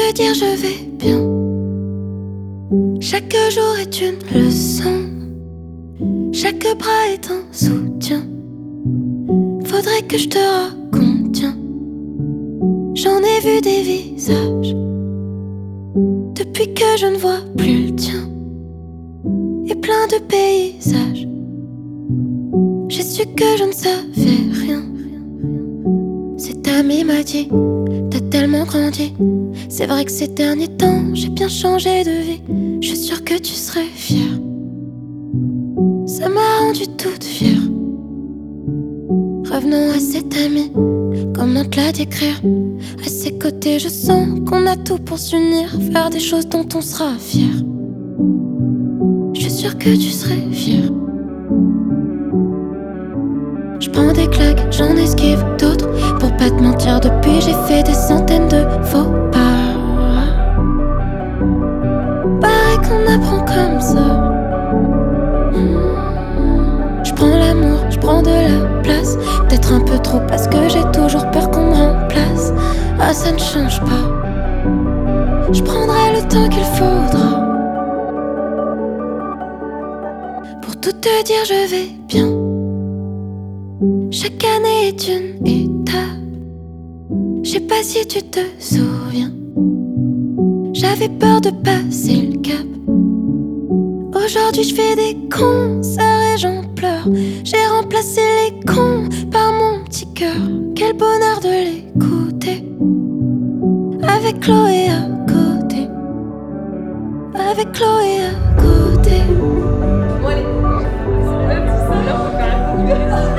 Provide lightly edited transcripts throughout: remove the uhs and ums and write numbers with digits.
te dire je vais bien. Chaque jour est une leçon, chaque bras est un soutien. Faudrait que je te raconte, tiens. J'en ai vu des visages depuis que je ne vois plus le tien, et plein de paysages. J'ai su que je ne savais rien. Cet ami m'a dit, t'as tellement grandi. C'est vrai que ces derniers temps, j'ai bien changé de vie. Je suis sûre que tu serais fière. Ça m'a rendue toute fière. Revenons à cet ami, comment te la décrire? À ses côtés, je sens qu'on a tout pour s'unir, faire des choses dont on sera fier. Je suis sûre que tu serais fière. Je prends des claques, j'en esquive d'autres. Pour pas te mentir, depuis j'ai fait des centaines de faux pas. Pareil qu'on apprend comme ça. Je prends l'amour, je prends de la place. Peut-être un peu trop parce que j'ai toujours peur qu'on me remplace. Ah, ça ne change pas. Je prendrai le temps qu'il faudra. Pour tout te dire, je vais bien. Chaque année est une étape. Je sais pas si tu te souviens, j'avais peur de passer le cap. Aujourd'hui je fais des concerts et j'en pleure. J'ai remplacé les cons par mon petit cœur. Quel bonheur de l'écouter, avec Chloé à côté. Avec Chloé à côté. Bon allez, c'est même tout ça là, faut faire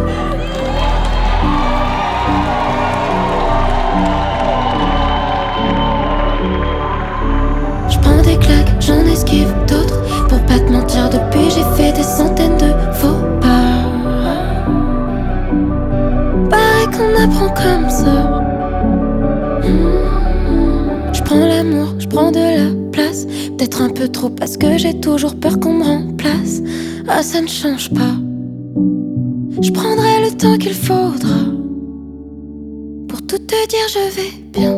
Je prends des claques, j'en esquive d'autres. Pour pas te mentir, depuis j'ai fait des centaines de faux pas. Pareil qu'on apprend comme ça. Je prends l'amour, je prends de la place. Peut-être un peu trop parce que j'ai toujours peur qu'on me remplace. Ah, ça ne change pas. Je prendrai le temps qu'il faudra. Pour tout te dire, je vais bien.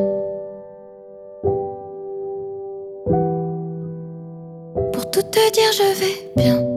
Pour tout te dire, je vais bien.